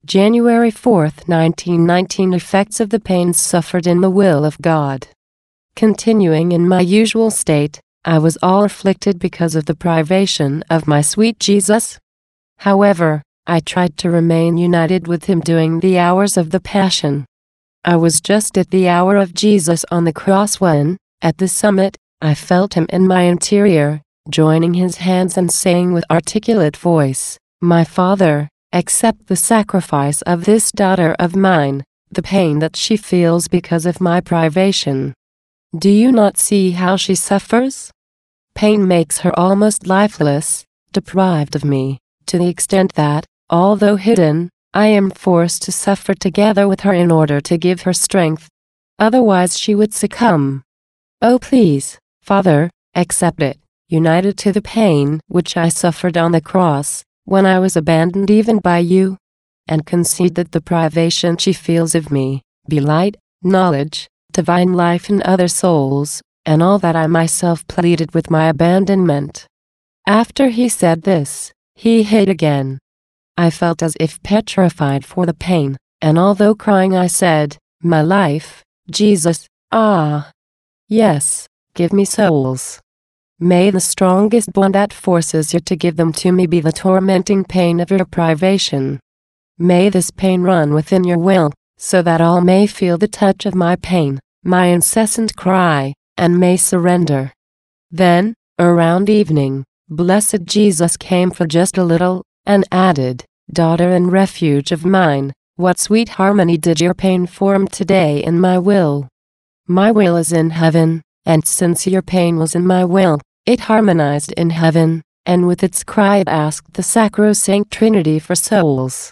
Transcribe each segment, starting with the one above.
January 4, 1919. Effects of the pains suffered in the will of God. Continuing in my usual state, I was all afflicted because of the privation of my sweet Jesus. However, I tried to remain united with him during the hours of the Passion. I was just at the hour of Jesus on the cross when, at the summit, I felt him in my interior, joining his hands and saying with articulate voice, "My Father, accept the sacrifice of this daughter of mine, the pain that she feels because of my privation. Do you not see how she suffers? Pain makes her almost lifeless, deprived of me, to the extent that, although hidden, I am forced to suffer together with her in order to give her strength. Otherwise she would succumb. Oh please, Father, accept it, united to the pain which I suffered on the cross, when I was abandoned even by you, and concede that the privation she feels of me, be light, knowledge, divine life in other souls, and all that I myself pleaded with my abandonment." After he said this, he hid again. I felt as if petrified for the pain, and although crying I said, "My life, Jesus, ah! Yes, give me souls. May the strongest bond that forces you to give them to me be the tormenting pain of your privation. May this pain run within your will, so that all may feel the touch of my pain, my incessant cry, and may surrender." Then, around evening, blessed Jesus came for just a little, and added, "Daughter and refuge of mine, what sweet harmony did your pain form today in my will. My will is in heaven, and since your pain was in my will, it harmonized in heaven, and with its cry it asked the sacrosanct Trinity for souls.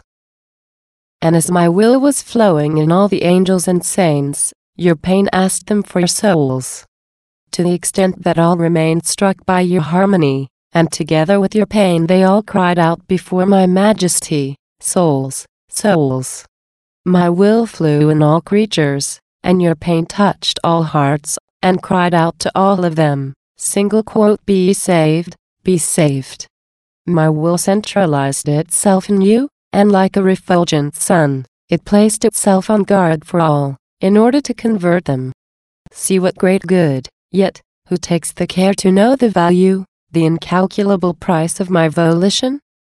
And as my will was flowing in all the angels and saints, your pain asked them for your souls. To the extent that all remained struck by your harmony, and together with your pain they all cried out before my majesty, 'Souls, souls.' My will flew in all creatures, and your pain touched all hearts, and cried out to all of them, "Be saved, be saved." My will centralized itself in you, and like a refulgent sun, it placed itself on guard for all, in order to convert them. See what great good, yet, who takes the care to know the value, the incalculable price of my volition?